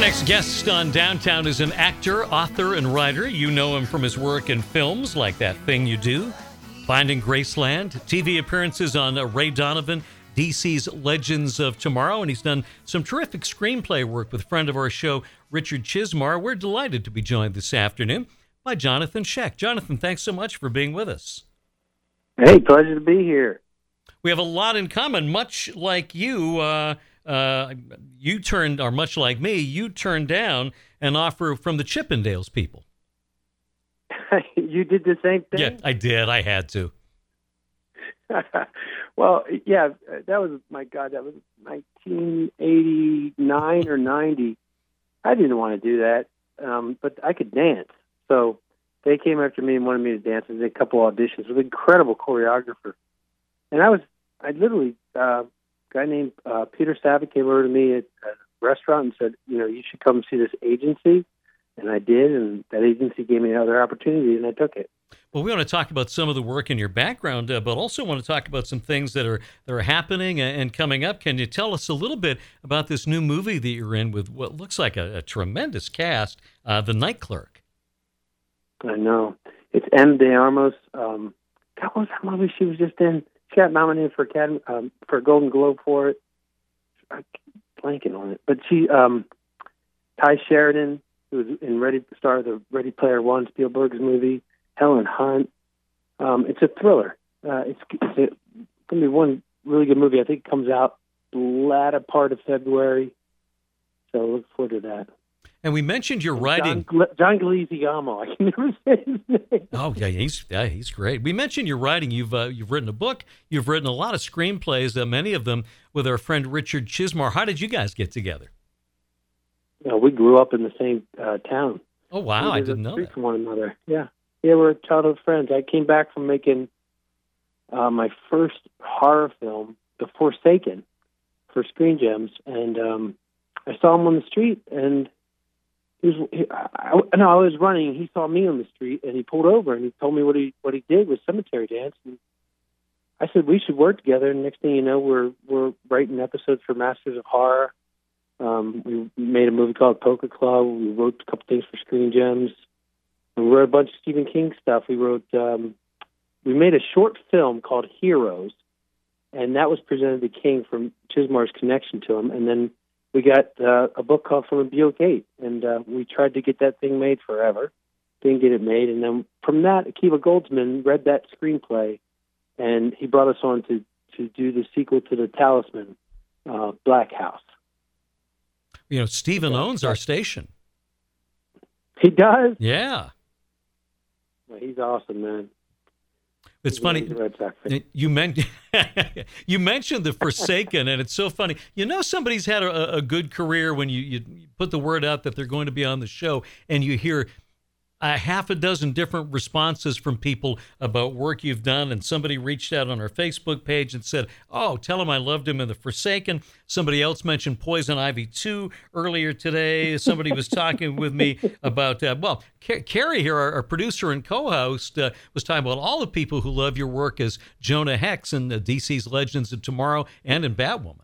next guest on Downtown is an actor, author, and writer. You know him from his work in films like That Thing You Do, Finding Graceland, TV appearances on Ray Donovan, DC's Legends of Tomorrow, and he's done some terrific screenplay work with a friend of our show, Richard Chizmar. We're delighted to be joined this afternoon by Jonathan Schaech. Jonathan, thanks so much for being with us. Hey, pleasure to be here. We have a lot in common, much like you. Much like me, you turned down an offer from the Chippendales people. You did the same thing? Yeah, I did. I had to. Well, yeah, that was 1989 or 90. I didn't want to do that, but I could dance. So they came after me and wanted me to dance. I did a couple auditions with an incredible choreographer. And I literally, a guy named Peter Savick came over to me at a restaurant and said, you should come see this agency. And I did, and that agency gave me another opportunity, and I took it. Well, we want to talk about some of the work in your background, but also want to talk about some things that are happening and coming up. Can you tell us a little bit about this new movie that you're in with what looks like a tremendous cast, The Night Clerk? I know. It's M. de Armas. What was that movie she was just in? She got nominated for a Golden Globe for it. I'm blanking on it. But she, Ty Sheridan, who was in star of the Ready Player One, Spielberg's movie, Helen Hunt. It's a thriller. It's going to be one really good movie. I think it comes out the latter part of February. So look forward to that. And we mentioned your writing. John Galizziamo. I can never say his name. Oh yeah, he's great. We mentioned your writing. You've written a book. You've written a lot of screenplays. Many of them with our friend Richard Chizmar. How did you guys get together? We grew up in the same town. Oh wow, I didn't know that. From one another. Yeah, we're childhood friends. I came back from making my first horror film, The Forsaken, for Screen Gems, and I saw him on the street and. I was running. He saw me on the street, and he pulled over, and he told me what he did with Cemetery Dance. And I said we should work together. And next thing you know, we're writing episodes for Masters of Horror. We made a movie called Poker Club. We wrote a couple things for Screen Gems. We wrote a bunch of Stephen King stuff. We made a short film called Heroes, and that was presented to King from Chizmar's connection to him. And then we got a book called From a Buick 8, and we tried to get that thing made forever. Didn't get it made. And then from that, Akiva Goldsman read that screenplay, and he brought us on to do the sequel to The Talisman, Black House. Stephen owns our station. He does? Yeah. Well, he's awesome, man. It's funny. You mentioned The Forsaken, and it's so funny. Somebody's had a good career when you put the word out that they're going to be on the show, and you hear a half a dozen different responses from people about work you've done. And somebody reached out on our Facebook page and said, "Oh, tell him I loved him in The Forsaken." Somebody else mentioned Poison Ivy 2 earlier today. Somebody was talking with me about, Carrie here, our producer and co-host, was talking about all the people who love your work as Jonah Hex in DC's Legends of Tomorrow and in Batwoman.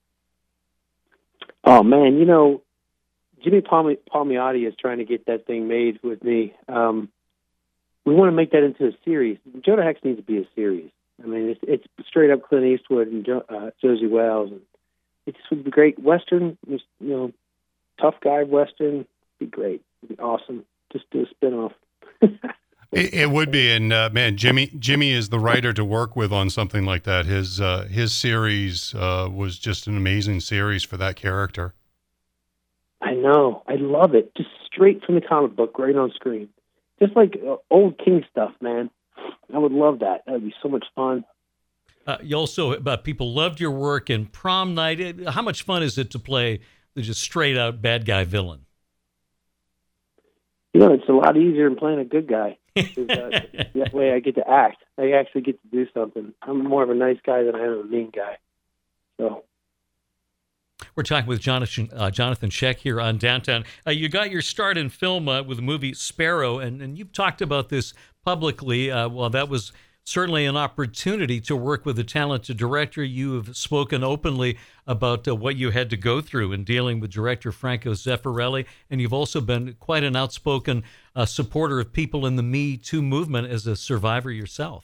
Oh, man, Jimmy Palmiotti is trying to get that thing made with me. We want to make that into a series. Jonah Hex needs to be a series. I mean, it's straight up Clint Eastwood and Josie Wells. And it just would be great. Western, tough guy Western, be great. It'd be awesome. Just do a spinoff. It would be, and man, Jimmy is the writer to work with on something like that. His series was just an amazing series for that character. I know. I love it. Just straight from the comic book, right on screen. Just like old King stuff, man. I would love that. That would be so much fun. You also, people loved your work in Prom Night. How much fun is it to play the just straight-out bad guy villain? It's a lot easier than playing a good guy. That way I get to act. I actually get to do something. I'm more of a nice guy than I am a mean guy. So... We're talking with Jonathan Schaech here on Downtown. You got your start in film with the movie Sparrow, and you've talked about this publicly. That was certainly an opportunity to work with a talented director. You have spoken openly about what you had to go through in dealing with director Franco Zeffirelli, and you've also been quite an outspoken supporter of people in the Me Too movement as a survivor yourself.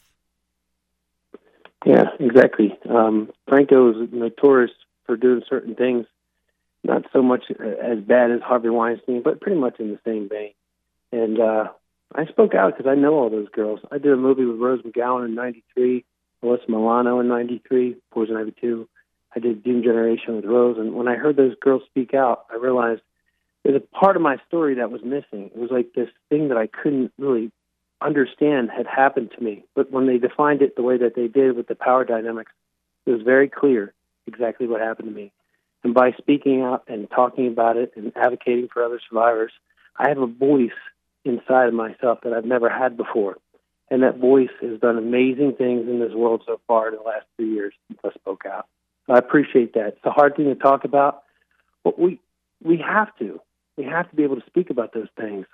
Yeah, exactly. Franco is notorious for doing certain things, not so much as bad as Harvey Weinstein, but pretty much in the same vein. And I spoke out because I know all those girls. I did a movie with Rose McGowan in '93, Alyssa Milano in '93, Poison Ivy 2. I did Doom Generation with Rose, and when I heard those girls speak out, I realized there's a part of my story that was missing. It was like this thing that I couldn't really understand had happened to me. But when they defined it the way that they did with the power dynamics, it was very clear exactly what happened to me. And by speaking out and talking about it and advocating for other survivors, I have a voice inside of myself that I've never had before. And that voice has done amazing things in this world so far in the last 3 years since I spoke out. So I appreciate that. It's a hard thing to talk about, but we have to. We have to be able to speak about those things.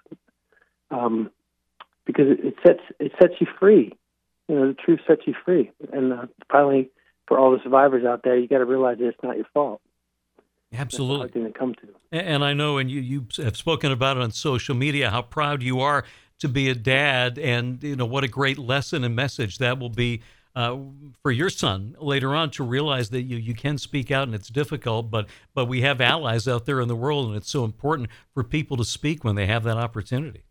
Because it sets you free. You know, the truth sets you free. And finally, for all the survivors out there, you got to realize that it's not your fault. Absolutely. That's a hard thing to come to. And I know, and you have spoken about it on social media, how proud you are to be a dad, and you know what a great lesson and message that will be for your son later on, to realize that you can speak out and it's difficult, but we have allies out there in the world, and it's so important for people to speak when they have that opportunity.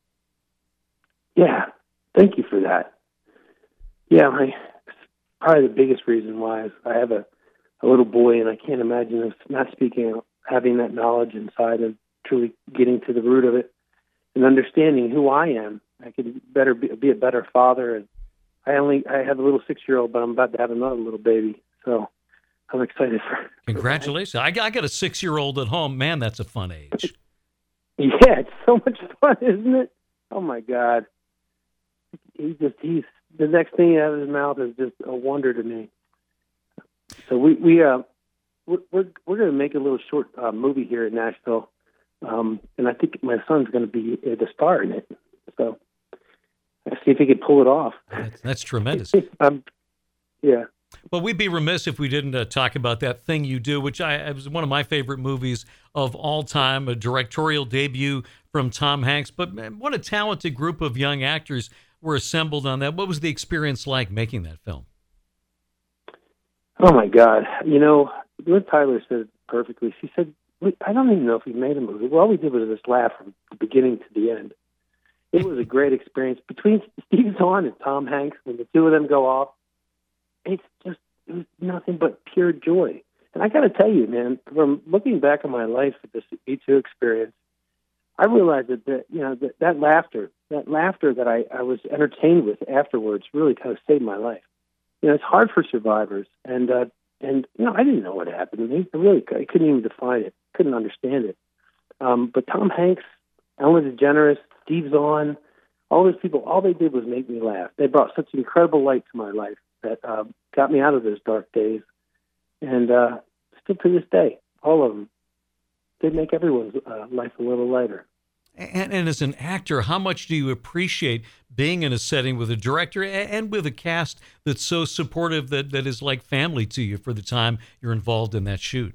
Yeah, thank you for that. Yeah, probably the biggest reason why is I have a little boy, and I can't imagine us not speaking out, having that knowledge inside and truly getting to the root of it and understanding who I am. I could better be a better father. And I have a little 6-year-old, but I'm about to have another little baby, so I'm excited for. Congratulations! I got a 6-year-old at home. Man, that's a fun age. Yeah, it's so much fun, isn't it? Oh my God. He's the next thing out of his mouth is just a wonder to me. So we're going to make a little short movie here in Nashville, and I think my son's going to be the star in it. So I'll see if he can pull it off. That's tremendous. Yeah. Well, we'd be remiss if we didn't talk about That Thing You Do, which was one of my favorite movies of all time, a directorial debut from Tom Hanks. But man, what a talented group of young actors were assembled on that. What was the experience like making that film? Oh, my God. You know, Liv Tyler said it perfectly. She said, I don't even know if we made a movie. Well, all we did was just laugh from the beginning to the end. It was a great experience. Between Steve Zahn and Tom Hanks, when the two of them go off, it was nothing but pure joy. And I got to tell you, man, from looking back on my life with this E2 experience, I realized that laughter that I was entertained with afterwards really kind of saved my life. You know, it's hard for survivors, and you know, I didn't know what happened to me. I couldn't even define it, couldn't understand it. But Tom Hanks, Ellen DeGeneres, Steve Zahn, all those people, all they did was make me laugh. They brought such incredible light to my life that got me out of those dark days. And still to this day, all of them, they make everyone's life a little lighter. And as an actor, how much do you appreciate being in a setting with a director and with a cast that's so supportive that is like family to you for the time you're involved in that shoot?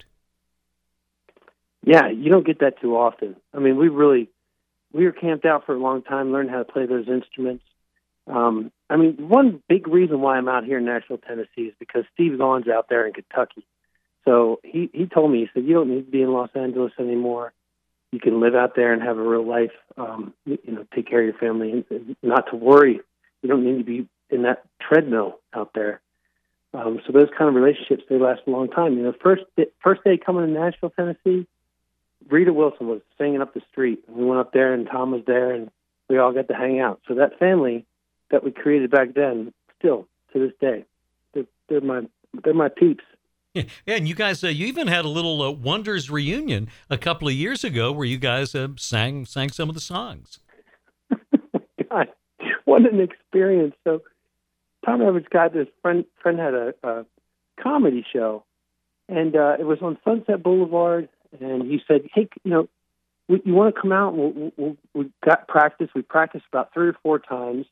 Yeah, you don't get that too often. I mean, we were camped out for a long time, learned how to play those instruments. I mean, one big reason why I'm out here in Nashville, Tennessee is because Steve Zahn's out there in Kentucky. So he told me, he said, you don't need to be in Los Angeles anymore. You can live out there and have a real life, take care of your family and not to worry. You don't need to be in that treadmill out there. So those kind of relationships, they last a long time. You know, first day coming to Nashville, Tennessee, Rita Wilson was singing up the street. We went up there and Tom was there and we all got to hang out. So that family that we created back then, still to this day, they're my peeps. Yeah, and you guys, you even had a little Wonders reunion a couple of years ago where you guys sang some of the songs. God, what an experience! So Tom Everett's got this friend had a comedy show, and it was on Sunset Boulevard. And he said, "Hey, you want to come out? We got practice. We practiced about 3 or 4 times.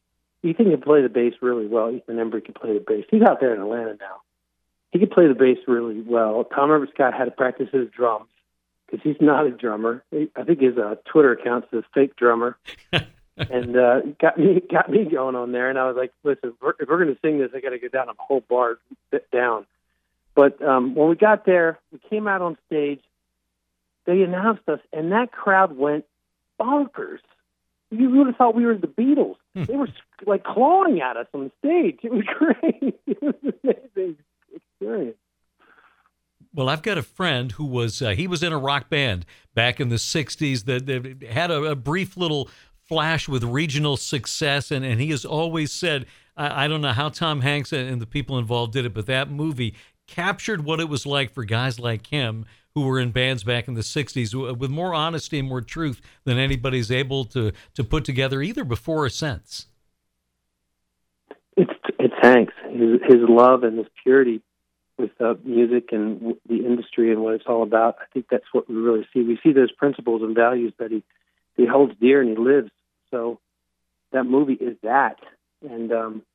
Ethan can play the bass really well. Ethan Embry can play the bass. He's out there in Atlanta now. He can play the bass really well. Tom Scott had to practice his drums because he's not a drummer. I think his Twitter account says fake drummer. And got me going on there. And I was like, listen, if we're going to sing this, I got to get down a whole bar down. But when we got there, we came out on stage. They announced us, and that crowd went bonkers. You would have thought we were the Beatles. They were like clawing at us on the stage. It was great. It was an amazing experience. Well, I've got a friend who was he was in a rock band back in the 60s that had a brief little flash with regional success, and he has always said, I don't know how Tom Hanks and the people involved did it, but that movie captured what it was like for guys like him who were in bands back in the 60s with more honesty and more truth than anybody's able to put together either before or since. It's Hanks, his love and his purity with music and the industry and what it's all about. I think that's what we really see. We see those principles and values that he holds dear and he lives. So that movie is that. And,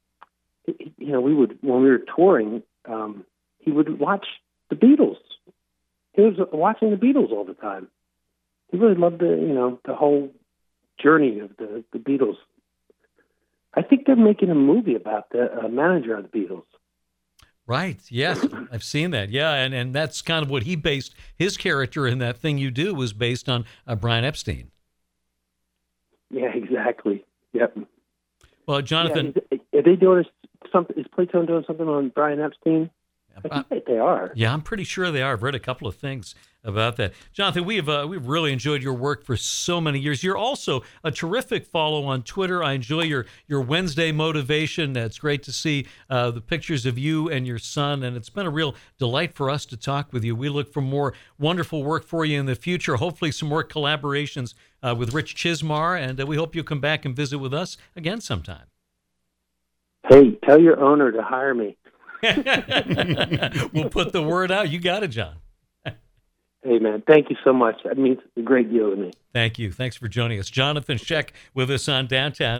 we would, when we were touring, he would watch the Beatles. He was watching the Beatles all the time. He really loved the whole journey of the Beatles. I think they're making a movie about the manager of the Beatles. Right. Yes, I've seen that. Yeah, and that's kind of what he based his character in That Thing You Do was based on Brian Epstein. Yeah, exactly. Yep. Well, Jonathan, are they doing something? Is Playtone doing something on Brian Epstein? I think they are. Yeah, I'm pretty sure they are. I've read a couple of things about that. Jonathan, we've really enjoyed your work for so many years. You're also a terrific follow on Twitter. I enjoy your Wednesday motivation. It's great to see the pictures of you and your son, and it's been a real delight for us to talk with you. We look for more wonderful work for you in the future, hopefully some more collaborations with Rich Chismar, and we hope you'll come back and visit with us again sometime. Hey, tell your owner to hire me. We'll put the word out. You got it, John. Hey, man, thank you so much. That means a great deal to me. Thank you. Thanks for joining us. Jonathan Schaech with us on Downtown.